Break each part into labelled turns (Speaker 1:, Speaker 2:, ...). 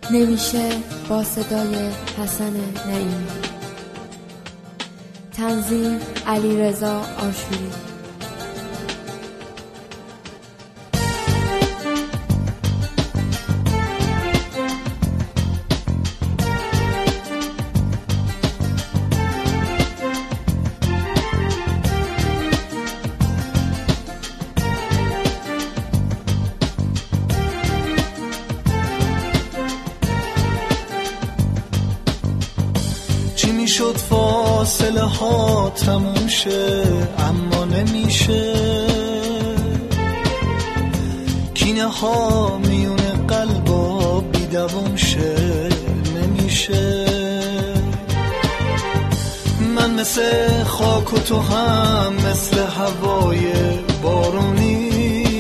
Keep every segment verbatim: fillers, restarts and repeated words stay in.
Speaker 1: نمیشه با صدای حسن نعیمی. تنظیم علیرضا آشوری.
Speaker 2: چی میشد فاصله ها تموم شه اما نمیشه، کینه ها میونه قلبا بیدوام شه نمیشه. من مثل خاک و تو هم مثل هوای بارونی،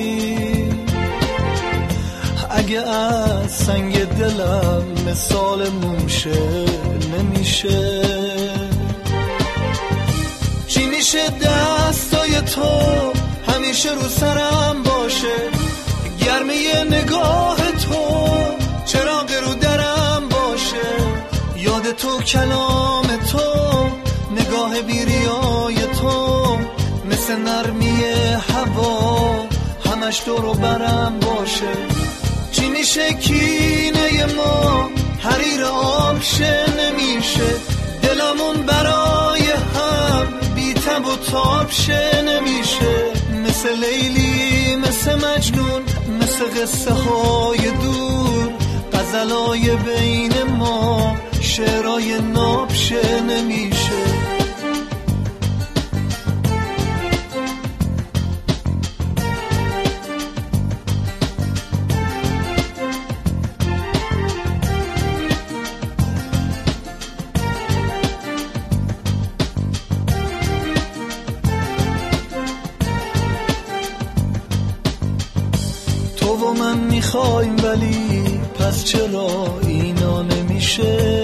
Speaker 2: اگه از سنگ دلم مثال موشه نمیشه. چی میشه دستای تو همیشه رو سرم باشه، گرمه نگاه تو چراغ رو درم باشه، یاد تو کلام تو نگاه بیریای تو مثل نرمی هوا همش دور و برم باشه. چی میشه کینه ما حریر آب شه نمیشه، دلمون برای هم بی تب و تاب شه نمیشه. مثل لیلی مثل مجنون مثل قصه های دور، غزلای بین ما شعرهای ناب شه نمیشه. تو و من میخوایم ولی پس چرا اینا نمیشه؟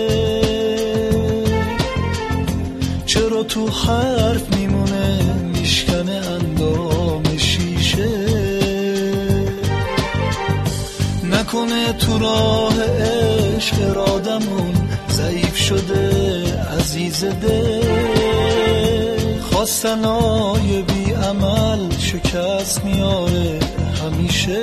Speaker 2: چرا تو حرف میمونه میشکنه اندام شیشه؟ نکنه تو راه عشق ارادمون ضعیف شده عزیز دل، خواستنای بی عمل شکست میاره همیشه.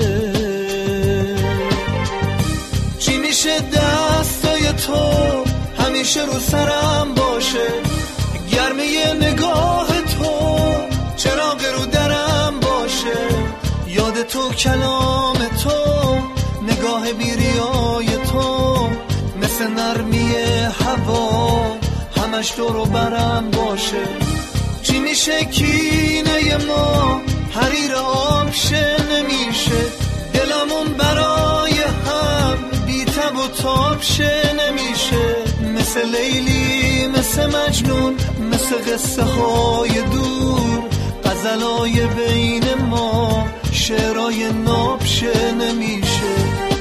Speaker 2: چی میشه دستای تو همیشه رو سرم باشه، گرمه نگاه تو چراغ رو درم باشه، یاد تو کلام تو نگاه بیریای تو مثل نرمی هوا همش دور و برم باشه. چی میشه کینه ما حریر آب شه نمیشه، دلمون برای هم بی تب و تاب شه نمیشه. مثل لیلی مثل مجنون مثل قصه های دور، غزلای بین ما شعرهای ناب شه نمیشه.